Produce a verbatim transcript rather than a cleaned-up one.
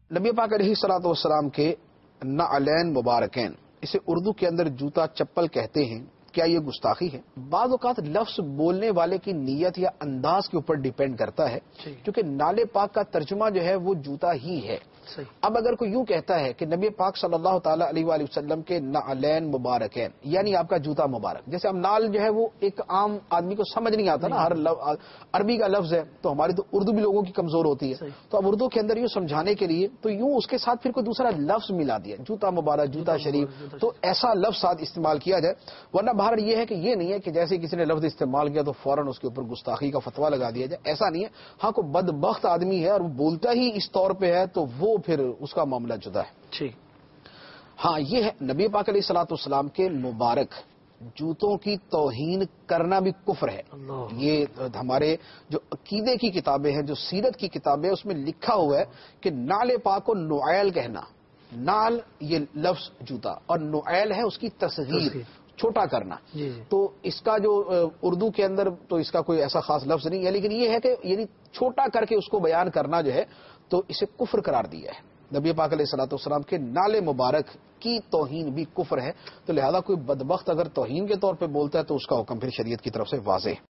نبی پاک علیہ الصلوۃ والسلام کے نعلین مبارکین، اسے اردو کے اندر جوتا چپل کہتے ہیں، کیا یہ گستاخی ہے؟ بعض اوقات لفظ بولنے والے کی نیت یا انداز کے اوپر ڈیپینڈ کرتا ہے، کیونکہ نالے پاک کا ترجمہ جو ہے وہ جوتا ہی ہے۔ اب اگر کوئی یوں کہتا ہے کہ نبی پاک صلی اللہ تعالی علیہ وآلہ وسلم کے نعلین مبارکین، یعنی آپ کا جوتا مبارک، جیسے اب نال جو ہے وہ ایک عام آدمی کو سمجھ نہیں آتا نا، ہر عربی کا لفظ ہے، تو ہماری تو اردو بھی لوگوں کی کمزور ہوتی ہے، تو اب اردو کے اندر یوں سمجھانے کے لیے تو یوں اس کے ساتھ پھر کوئی دوسرا لفظ ملا دیا، جوتا مبارک، جوتا شریف، تو ایسا لفظ ساتھ استعمال کیا جائے، ورنہ باہر یہ ہے کہ یہ نہیں ہے کہ جیسے کسی نے لفظ استعمال کیا تو فوراً اس کے اوپر گستاخی کا فتویٰ لگا دیا جائے، ایسا نہیں ہے۔ ہاں کوئی بدبخت آدمی ہے اور وہ بولتا ہی اس طور پہ ہے تو وہ پھر اس کا معاملہ جدا ہے۔ ہاں یہ ہے نبی پاک علیہ الصلوۃ والسلام کے مبارک جوتوں کی توہین کرنا بھی کفر ہے۔ یہ ہمارے جو عقیدے کی کتابیں ہیں، جو سیرت کی کتابیں، اس میں لکھا ہوا ہے کہ نعل پاک کو نعیل کہنا، نعل یہ لفظ جوتا اور نعیل ہے اس کی تصغیر، چھوٹا کرنا، تو اس کا جو اردو کے اندر تو اس کا کوئی ایسا خاص لفظ نہیں ہے، لیکن یہ ہے کہ یعنی چھوٹا کر کے اس کو بیان کرنا جو ہے تو اسے کفر قرار دیا ہے۔ نبی پاک علیہ الصلوۃ والسلام کے نعل مبارک کی توہین بھی کفر ہے، تو لہذا کوئی بدبخت اگر توہین کے طور پہ بولتا ہے تو اس کا حکم پھر شریعت کی طرف سے واضح ہے۔